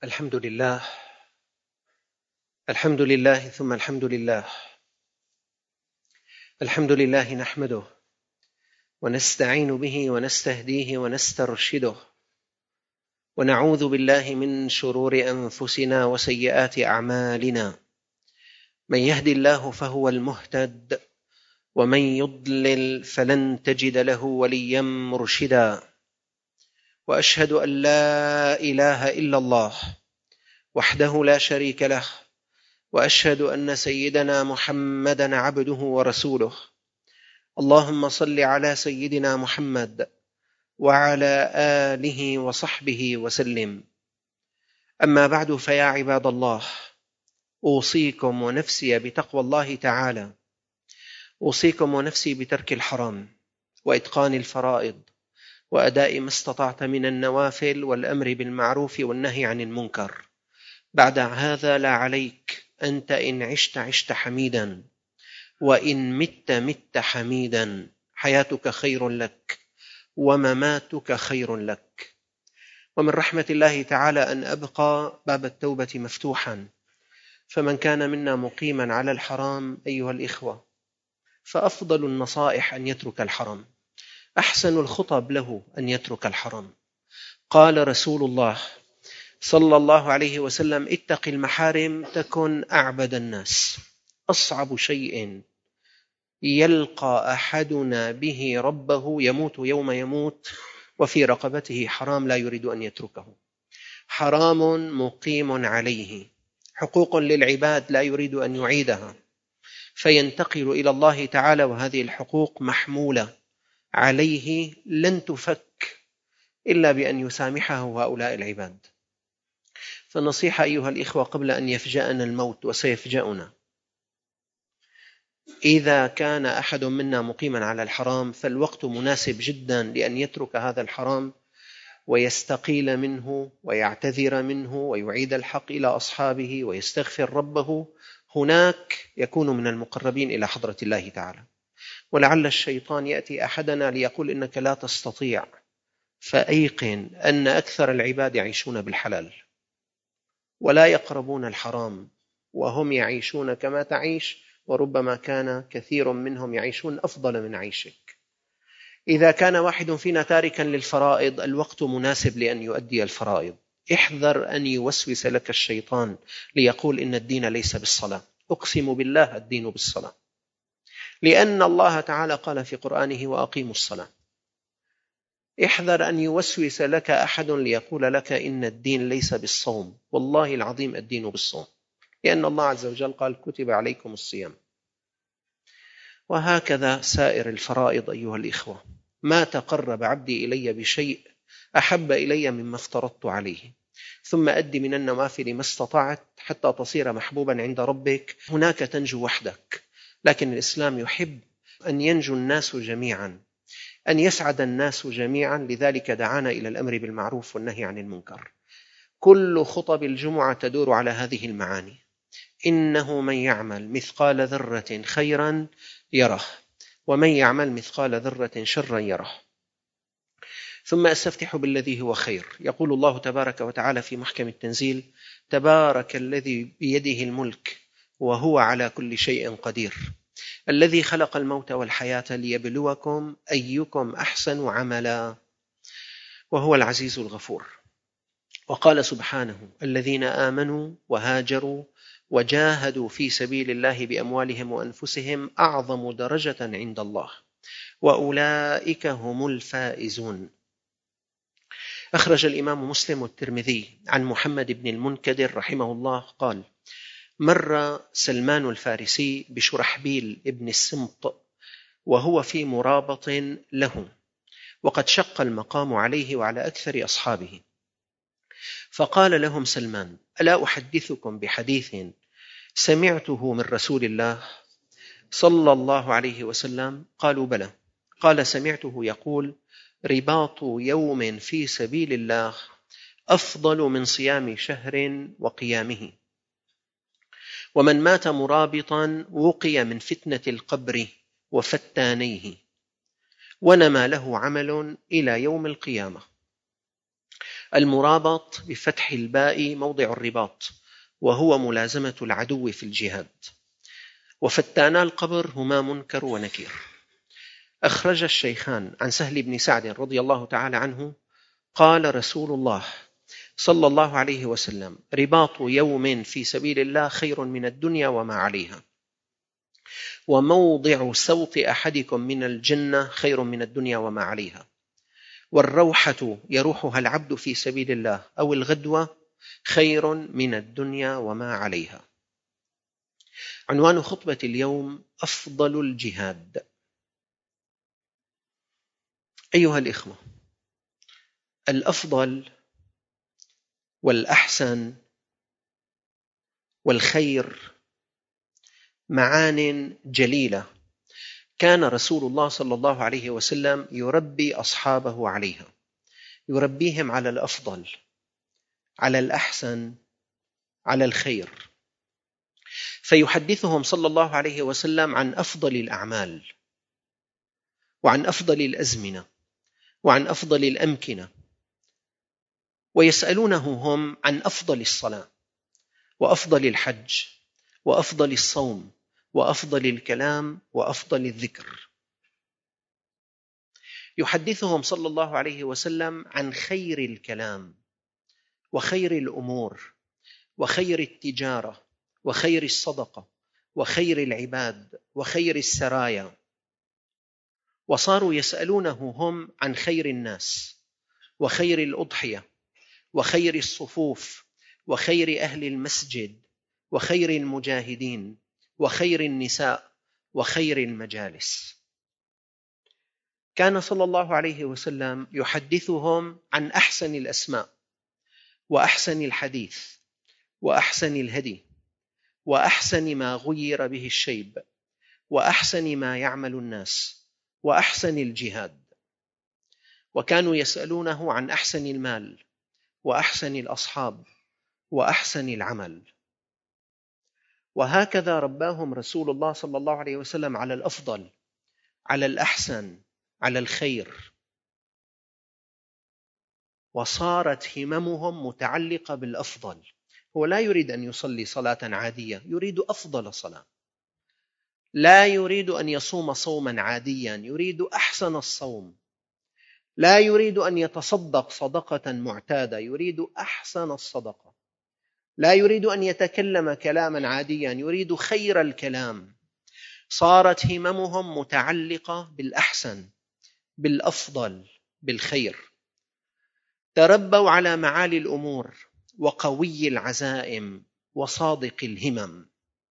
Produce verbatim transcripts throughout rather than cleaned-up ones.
الحمد لله الحمد لله ثم الحمد لله الحمد لله نحمده ونستعين به ونستهديه ونسترشده ونعوذ بالله من شرور أنفسنا وسيئات أعمالنا. من يهد الله فهو المهتد ومن يضلل فلن تجد له وليا مرشدا. وأشهد أن لا إله إلا الله وحده لا شريك له، وأشهد أن سيدنا محمدًا عبده ورسوله. اللهم صل على سيدنا محمد وعلى آله وصحبه وسلم. أما بعد، فيا عباد الله، أوصيكم ونفسي بتقوى الله تعالى. أوصيكم ونفسي بترك الحرام وإتقان الفرائض وأداء ما استطعت من النوافل والأمر بالمعروف والنهي عن المنكر. بعد هذا لا عليك، أنت إن عشت عشت حميدا، وإن مت مت حميدا. حياتك خير لك ومماتك خير لك. ومن رحمة الله تعالى أن أبقى باب التوبة مفتوحا، فمن كان منا مقيما على الحرام أيها الإخوة، فأفضل النصائح أن يترك الحرام، أحسن الخطب له أن يترك الحرام. قال رسول الله صلى الله عليه وسلم: اتق المحارم تكن أعبد الناس. أصعب شيء يلقى أحدنا به ربه يموت يوم يموت وفي رقبته حرام لا يريد أن يتركه، حرام مقيم عليه، حقوق للعباد لا يريد أن يعيدها، فينتقل إلى الله تعالى وهذه الحقوق محمولة عليه لن تفك إلا بأن يسامحه هؤلاء العباد. فالنصيحة أيها الإخوة قبل أن يفجأنا الموت، وسيفجأنا، إذا كان أحد منا مقيما على الحرام فالوقت مناسب جدا لأن يترك هذا الحرام ويستقيل منه ويعتذر منه ويعيد الحق إلى أصحابه ويستغفر ربه. هناك يكون من المقربين إلى حضرة الله تعالى. ولعل الشيطان يأتي أحدنا ليقول إنك لا تستطيع، فأيقن أن أكثر العباد يعيشون بالحلال ولا يقربون الحرام، وهم يعيشون كما تعيش، وربما كان كثير منهم يعيشون أفضل من عيشك. إذا كان واحد فينا تاركا للفرائض، الوقت مناسب لأن يؤدي الفرائض. احذر أن يوسوس لك الشيطان ليقول إن الدين ليس بالصلاة. أقسم بالله الدين بالصلاة، لأن الله تعالى قال في قرآنه: وأقيموا الصلاة. احذر أن يوسوس لك أحد ليقول لك إن الدين ليس بالصوم. والله العظيم الدين بالصوم، لأن الله عز وجل قال: كتب عليكم الصيام. وهكذا سائر الفرائض أيها الإخوة. ما تقرب عبدي إلي بشيء أحب إلي مما افترضت عليه. ثم أد من النوافل ما استطعت حتى تصير محبوبا عند ربك. هناك تنجو وحدك، لكن الإسلام يحب أن ينجو الناس جميعا، أن يسعد الناس جميعا. لذلك دعانا إلى الأمر بالمعروف والنهي عن المنكر. كل خطب الجمعة تدور على هذه المعاني: إنه من يعمل مثقال ذرة خيرا يره، ومن يعمل مثقال ذرة شرا يره. ثم أستفتح بالذي هو خير. يقول الله تبارك وتعالى في محكم التنزيل: تبارك الذي بيده الملك وهو على كل شيء قدير، الذي خلق الموت والحياة ليبلوكم أيكم أحسن عملا، وهو العزيز الغفور. وقال سبحانه: الذين آمنوا وهاجروا وجاهدوا في سبيل الله بأموالهم وأنفسهم أعظم درجة عند الله وأولئك هم الفائزون. أخرج الإمام مسلم والترمذي عن محمد بن المنكدر رحمه الله قال: مر سلمان الفارسي بشرحبيل ابن السمط وهو في مرابط له، وقد شق المقام عليه وعلى أكثر أصحابه، فقال لهم سلمان: ألا أحدثكم بحديث سمعته من رسول الله صلى الله عليه وسلم؟ قالوا: بلى. قال: سمعته يقول: رباط يوم في سبيل الله أفضل من صيام شهر وقيامه، ومن مات مرابطا وقي من فتنة القبر وفتانيه، ونما له عمل إلى يوم القيامة. المرابط بفتح الباء موضع الرباط، وهو ملازمة العدو في الجهاد. وفتانا القبر هما منكر ونكير. أخرج الشيخان عن سهل بن سعد رضي الله تعالى عنه قال رسول الله صلى الله عليه وسلم: رباط يوم في سبيل الله خير من الدنيا وما عليها، وموضع سوط أحدكم من الجنة خير من الدنيا وما عليها، والروحة يروحها العبد في سبيل الله أو الغدوة خير من الدنيا وما عليها. عنوان خطبة اليوم: أفضل الجهاد. أيها الإخوة، الأفضل والأحسن والخير معان جليلة كان رسول الله صلى الله عليه وسلم يربي أصحابه عليها، يربيهم على الأفضل، على الأحسن، على الخير، فيحدثهم صلى الله عليه وسلم عن أفضل الأعمال، وعن أفضل الأزمنة، وعن أفضل الأمكنة، ويسألونه هم عن أفضل الصلاة، وأفضل الحج، وأفضل الصوم، وأفضل الكلام، وأفضل الذكر. يحدثهم صلى الله عليه وسلم عن خير الكلام، وخير الأمور، وخير التجارة، وخير الصدقة، وخير العباد، وخير السرايا. وصاروا يسألونه هم عن خير الناس، وخير الأضحية، وخير الصفوف، وخير أهل المسجد، وخير المجاهدين، وخير النساء، وخير المجالس. كان صلى الله عليه وسلم يحدثهم عن أحسن الأسماء، وأحسن الحديث، وأحسن الهدي، وأحسن ما غير به الشيب، وأحسن ما يعمل الناس، وأحسن الجهاد. وكانوا يسألونه عن أحسن المال، وأحسن الأصحاب، وأحسن العمل. وهكذا رباهم رسول الله صلى الله عليه وسلم على الأفضل، على الأحسن، على الخير. وصارت هممهم متعلقة بالأفضل. هو لا يريد أن يصلي صلاة عادية، يريد أفضل صلاة. لا يريد أن يصوم صوما عاديا، يريد أحسن الصوم. لا يريد أن يتصدق صدقة معتادة، يريد أحسن الصدقة. لا يريد أن يتكلم كلاما عاديا، يريد خير الكلام. صارت هممهم متعلقة بالأحسن، بالأفضل، بالخير. تربوا على معالي الأمور، وقوي العزائم، وصادق الهمم.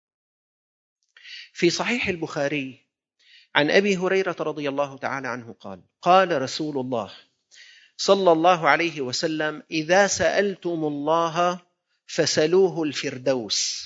في صحيح البخاري عن أبي هريرة رضي الله تعالى عنه قال: قال رسول الله صلى الله عليه وسلم: إذا سألتم الله فسلوه الفردوس.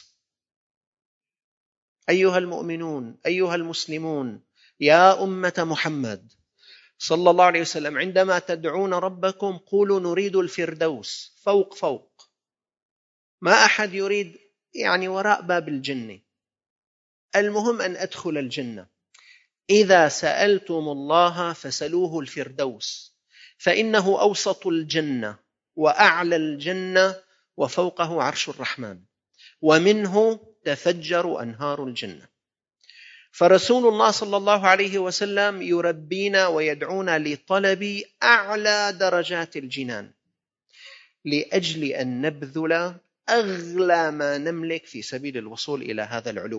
أيها المؤمنون، أيها المسلمون، يا أمة محمد صلى الله عليه وسلم، عندما تدعون ربكم قولوا نريد الفردوس، فوق فوق. ما أحد يريد يعني وراء باب الجنة، المهم أن أدخل الجنة. إذا سألتم الله فسلوه الفردوس، فإنه أوسط الجنة، وأعلى الجنة، وفوقه عرش الرحمن، ومنه تفجر أنهار الجنة. فرسول الله صلى الله عليه وسلم يربينا ويدعونا لطلب أعلى درجات الجنان، لأجل أن نبذل أغلى ما نملك في سبيل الوصول إلى هذا العلو.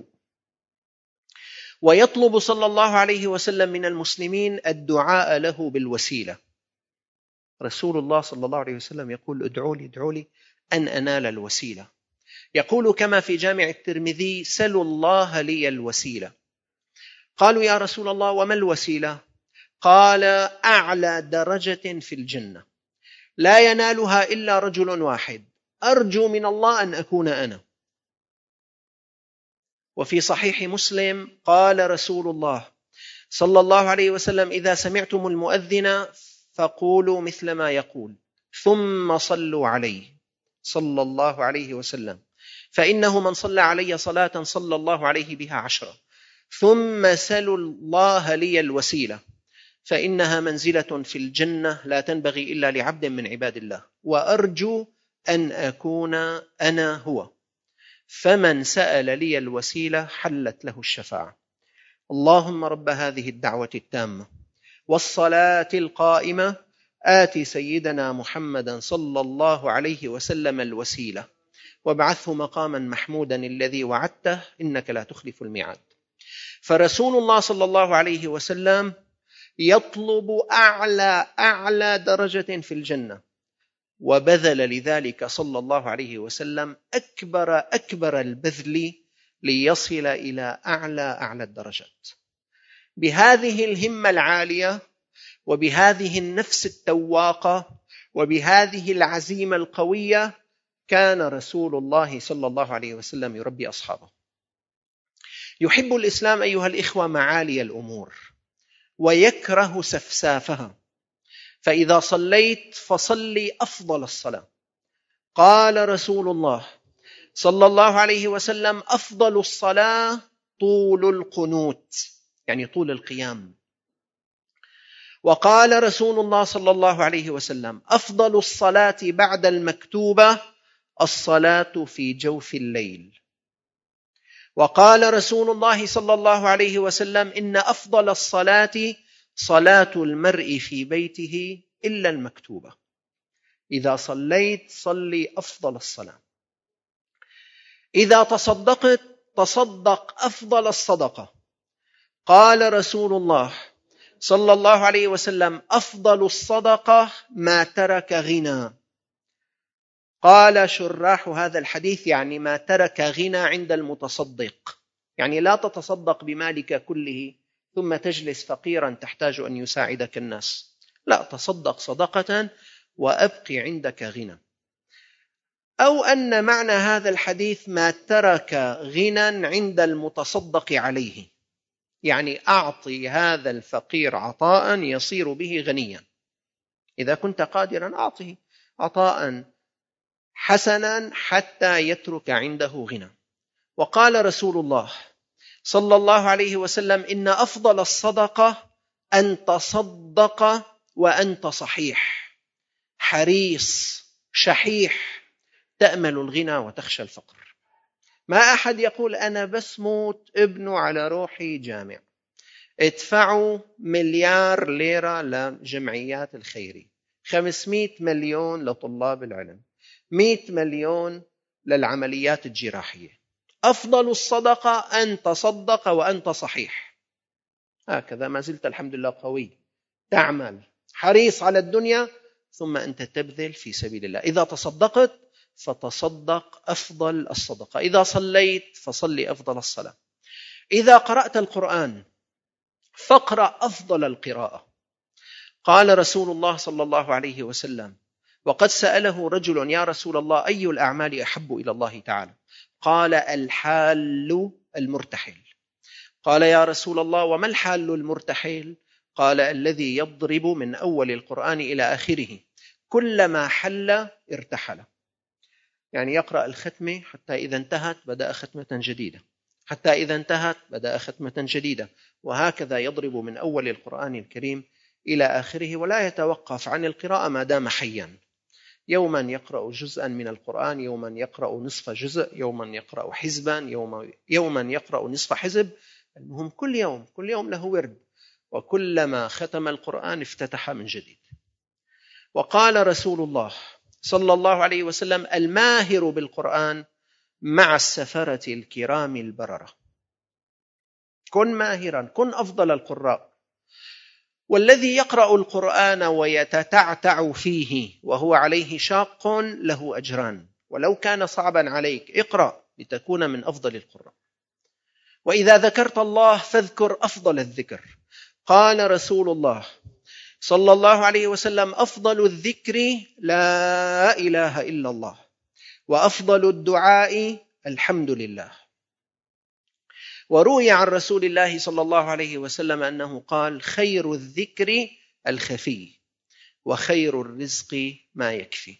ويطلب صلى الله عليه وسلم من المسلمين الدعاء له بالوسيلة. رسول الله صلى الله عليه وسلم يقول: ادعوا لي ادعوا لي أن أنال الوسيلة. يقول كما في جامع الترمذي: سلوا الله لي الوسيلة. قالوا: يا رسول الله وما الوسيلة؟ قال: أعلى درجة في الجنة لا ينالها إلا رجل واحد، أرجو من الله أن أكون أنا. وفي صحيح مسلم قال رسول الله صلى الله عليه وسلم: إذا سمعتم المؤذن فقولوا مثل ما يقول، ثم صلوا عليه صلى الله عليه وسلم، فإنه من صلى علي صلاة صلى الله عليه بها عشرة. ثم سلوا الله لي الوسيلة، فإنها منزلة في الجنة لا تنبغي إلا لعبد من عباد الله، وأرجو أن أكون أنا هو، فمن سأل لي الوسيلة حلت له الشفاعة. اللهم رب هذه الدعوة التامة والصلاة القائمة آت سيدنا محمدا صلى الله عليه وسلم الوسيلة وابعثه مقاما محمودا الذي وعدته إنك لا تخلف الميعاد. فرسول الله صلى الله عليه وسلم يطلب أعلى أعلى درجة في الجنة، وبذل لذلك صلى الله عليه وسلم أكبر أكبر البذل ليصل إلى أعلى أعلى الدرجات. بهذه الهمة العالية وبهذه النفس التواقة وبهذه العزيمة القوية كان رسول الله صلى الله عليه وسلم يربي أصحابه. يحب الإسلام أيها الإخوة معالي الأمور ويكره سفسافها، فإذا صليت فصلي أفضل الصلاة. قال رسول الله صلى الله عليه وسلم: أفضل الصلاة طول القنوت، يعني طول القيام. وقال رسول الله صلى الله عليه وسلم: أفضل الصلاة بعد المكتوبة الصلاة في جوف الليل. وقال رسول الله صلى الله عليه وسلم: إن أفضل الصلاة صلاة المرء في بيته إلا المكتوبة. إذا صليت صلي أفضل الصلاة. إذا تصدقت تصدق أفضل الصدقة. قال رسول الله صلى الله عليه وسلم: أفضل الصدقة ما ترك غنى. قال شراح هذا الحديث يعني ما ترك غنى عند المتصدق، يعني لا تتصدق بمالك كله ثم تجلس فقيرا تحتاج أن يساعدك الناس، لا، تصدق صدقة وأبقي عندك غنى. أو أن معنى هذا الحديث ما ترك غنى عند المتصدق عليه، يعني أعطي هذا الفقير عطاء يصير به غنيا. إذا كنت قادرا أعطه عطاء حسنا حتى يترك عنده غنى. وقال رسول الله صلى الله عليه وسلم: إن أفضل الصدقة أن تصدق وأنت صحيح حريص شحيح تأمل الغنى وتخشى الفقر. ما أحد يقول أنا بس موت ابنه على روحي جامع، ادفعوا مليار ليرة لجمعيات الخيرية، خمسمائة مليون لطلاب العلم، مئة مليون للعمليات الجراحية. أفضل الصدقة أن تصدق وأنت صحيح، هكذا ما زلت الحمد لله قوي، تعمل حريص على الدنيا، ثم أنت تبذل في سبيل الله. إذا تصدقت فتصدق أفضل الصدقة. إذا صليت فصلي أفضل الصلاة. إذا قرأت القرآن فاقرأ أفضل القراءة. قال رسول الله صلى الله عليه وسلم: وقد سأله رجل: يا رسول الله أي الأعمال أحب إلى الله تعالى؟ قال: الحال المرتحل. قال: يا رسول الله وما الحال المرتحل؟ قال: الذي يضرب من أول القرآن إلى آخره كلما حل ارتحل، يعني يقرأ الختمة حتى إذا انتهت بدأ ختمة جديدة، حتى إذا انتهت بدأ ختمة جديدة، وهكذا يضرب من أول القرآن الكريم إلى آخره ولا يتوقف عن القراءة ما دام حيا. يوما يقرأ جزءا من القرآن، يوما يقرأ نصف جزء، يوما يقرأ حزبا، يوما, يوما يقرأ نصف حزب. المهم كل يوم كل يوم له ورد، وكلما ختم القرآن افتتح من جديد. وقال رسول الله صلى الله عليه وسلم: الماهر بالقرآن مع السفرة الكرام البررة. كن ماهرا، كن أفضل القراء. والذي يقرأ القرآن ويتتعتع فيه وهو عليه شاق له أجران، ولو كان صعبا عليك اقرأ لتكون من أفضل القراء. وإذا ذكرت الله فاذكر أفضل الذكر. قال رسول الله صلى الله عليه وسلم: أفضل الذكر لا إله إلا الله، وأفضل الدعاء الحمد لله. وروي عن رسول الله صلى الله عليه وسلم أنه قال: خير الذكر الخفي، وخير الرزق ما يكفي.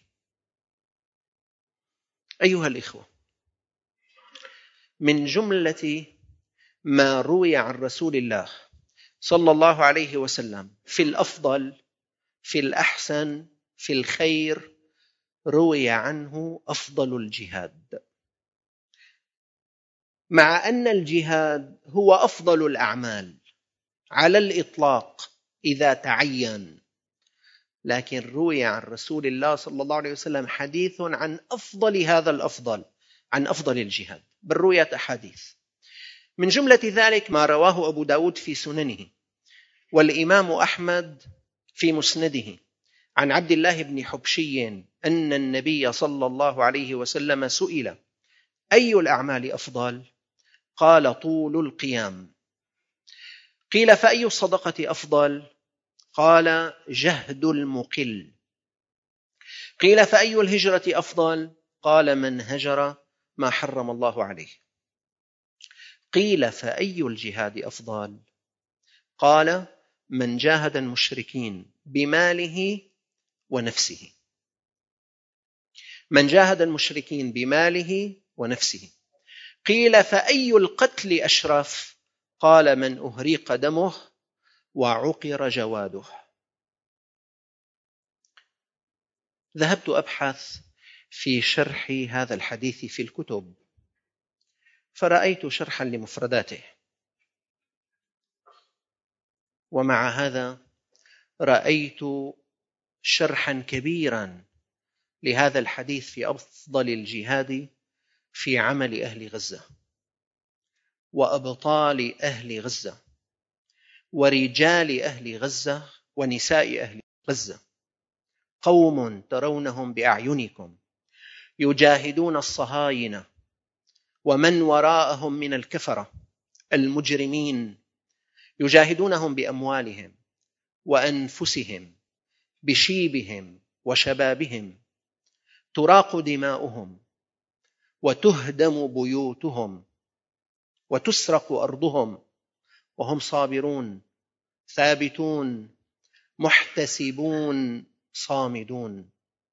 أيها الإخوة، من جملة ما روي عن رسول الله صلى الله عليه وسلم في الأفضل، في الأحسن، في الخير، روي عنه أفضل الجهاد، مع أن الجهاد هو أفضل الأعمال على الإطلاق إذا تعين، لكن روي عن رسول الله صلى الله عليه وسلم حديث عن أفضل هذا الأفضل، عن أفضل الجهاد، بل رويت أحاديث. من جملة ذلك ما رواه أبو داود في سننه، والإمام أحمد في مسنده، عن عبد الله بن حبشي أن النبي صلى الله عليه وسلم سئل: أي الأعمال أفضل؟ قال: طول القيام. قيل: فأي الصدقة أفضل؟ قال: جهد المقل. قيل: فأي الهجرة أفضل؟ قال: من هجر ما حرم الله عليه. قيل: فأي الجهاد أفضل؟ قال: من جاهد المشركين بماله ونفسه. من جاهد المشركين بماله ونفسه. قيل: فأي القتل أشرف؟ قال: من أهريق دمه وعقر جواده. ذهبت أبحث في شرح هذا الحديث في الكتب، فرأيت شرحا لمفرداته، ومع هذا رأيت شرحا كبيرا لهذا الحديث في أفضل الجهاد في عمل أهل غزة وأبطال أهل غزة ورجال أهل غزة ونساء أهل غزة، قوم ترونهم بأعينكم يجاهدون الصهاينة ومن وراءهم من الكفرة المجرمين، يجاهدونهم بأموالهم وأنفسهم بشيبهم وشبابهم، تراق دماؤهم وتهدم بيوتهم وتسرق أرضهم، وهم صابرون ثابتون محتسبون صامدون.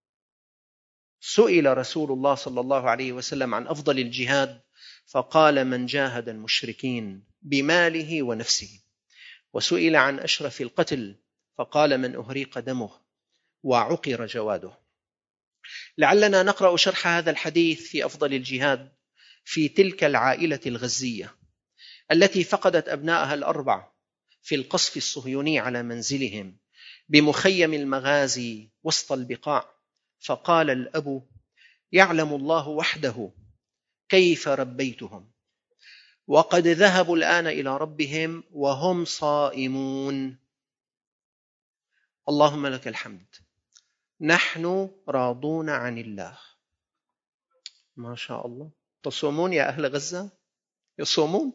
سئل رسول الله صلى الله عليه وسلم عن أفضل الجهاد فقال: من جاهد المشركين بماله ونفسه. وسئل عن أشرف القتل فقال: من أهريق دمه وعقر جواده. لعلنا نقرأ شرح هذا الحديث في أفضل الجهاد في تلك العائلة الغزية التي فقدت أبنائها الأربع في القصف الصهيوني على منزلهم بمخيم المغازي وسط البقاع. فقال الأب: يعلم الله وحده كيف ربيتهم، وقد ذهبوا الآن إلى ربهم وهم صائمون. اللهم لك الحمد، نحن راضون عن الله. ما شاء الله. تصومون يا أهل غزة؟ يصومون.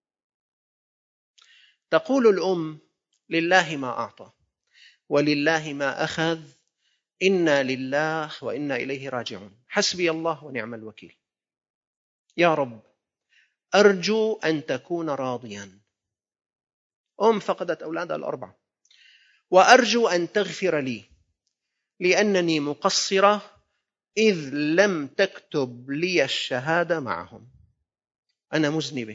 تقول الأم: لله ما أعطى ولله ما أخذ، إنا لله وإنا إليه راجعون، حسبي الله ونعم الوكيل. يا رب أرجو أن تكون راضيا. أم فقدت أولادها الأربعة، وأرجو أن تغفر لي لأنني مقصرة إذ لم تكتب لي الشهادة معهم. أنا مذنبة.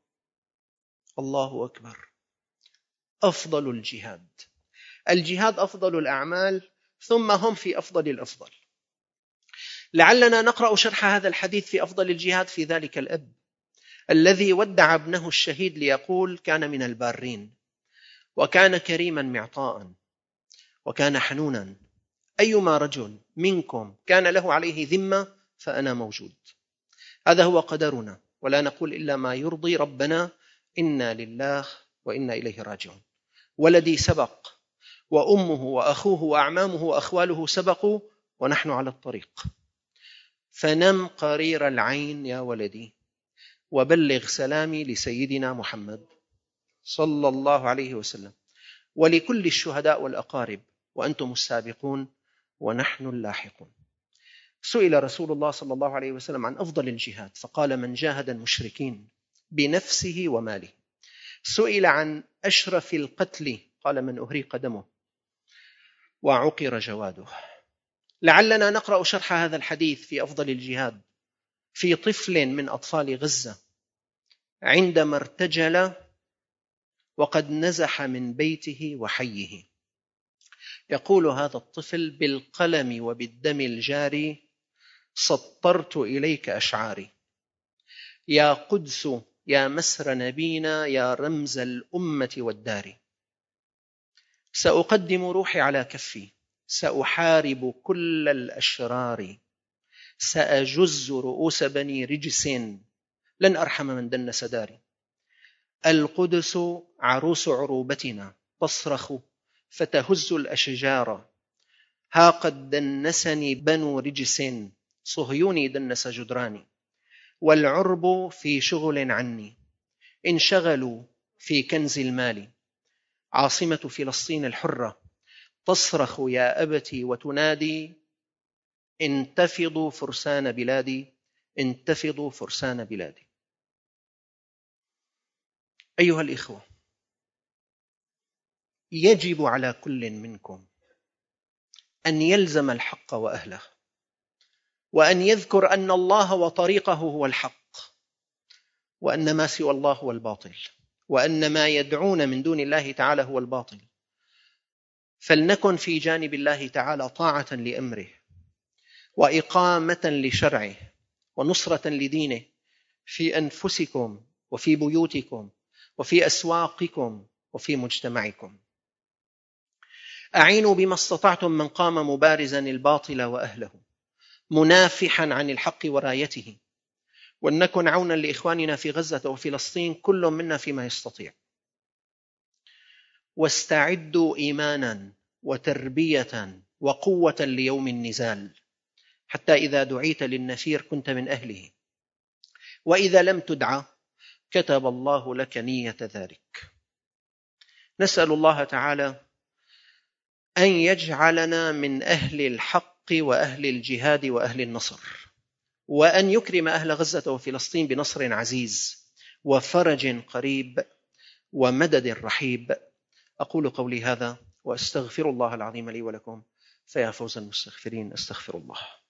الله أكبر. أفضل الجهاد. الجهاد أفضل الأعمال، ثم هم في أفضل الأفضل. لعلنا نقرأ شرح هذا الحديث في أفضل الجهاد في ذلك الأب الذي ودع ابنه الشهيد ليقول: كان من البارين، وكان كريما معطاء، وكان حنونا. أيما رجل منكم كان له عليه ذمة فأنا موجود. هذا هو قدرنا، ولا نقول إلا ما يرضي ربنا. إنا لله وإنا إليه راجعون. ولدي سبق، وأمه وأخوه وأعمامه وأخواله سبقوا، ونحن على الطريق. فنم قرير العين يا ولدي، وبلغ سلامي لسيدنا محمد صلى الله عليه وسلم ولكل الشهداء والأقارب، وأنتم السابقون ونحن اللاحقون. سئل رسول الله صلى الله عليه وسلم عن أفضل الجهاد فقال: من جاهد المشركين بنفسه وماله. سئل عن أشرف القتل قال: من أهريق دمه وعقر جواده. لعلنا نقرأ شرح هذا الحديث في أفضل الجهاد في طفل من أطفال غزة عندما ارتجل وقد نزح من بيته وحيه. يقول هذا الطفل: بالقلم وبالدم الجاري سطرت إليك أشعاري، يا قدس يا مسر نبينا يا رمز الأمة والدار. سأقدم روحي على كفي، سأحارب كل الأشرار، سأجز رؤوس بني رجس، لن أرحم من دنس داري. القدس عروس عروبتنا تصرخ فتهز الأشجار، ها قد دنسني بنو رجس، صهيوني دنس جدراني. والعرب في شغل عني، انشغلوا في كنز المال، عاصمة فلسطين الحرة تصرخ يا أبتي وتنادي، انتفضوا فرسان بلادي، انتفضوا فرسان بلادي. أيها الإخوة، يجب على كل منكم أن يلزم الحق وأهله، وأن يذكر أن الله وطريقه هو الحق، وأن ما سوى الله هو الباطل، وأن ما يدعون من دون الله تعالى هو الباطل. فلنكن في جانب الله تعالى طاعة لأمره، وإقامة لشرعه، ونصرة لدينه في أنفسكم وفي بيوتكم وفي أسواقكم وفي مجتمعكم. أعينوا بما استطعتم من قام مبارزا الباطل وأهله، منافحا عن الحق ورايته، ولنكن عونا لإخواننا في غزة وفلسطين كل منا فيما يستطيع. واستعدوا إيمانا وتربية وقوة ليوم النزال، حتى إذا دعيت للنفير كنت من أهله، وإذا لم تدع كتب الله لك نية ذلك. نسأل الله تعالى أن يجعلنا من أهل الحق وأهل الجهاد وأهل النصر، وأن يكرم أهل غزة وفلسطين بنصر عزيز وفرج قريب ومدد رحيب. أقول قولي هذا وأستغفر الله العظيم لي ولكم، فيا فوز المستغفرين. أستغفر الله.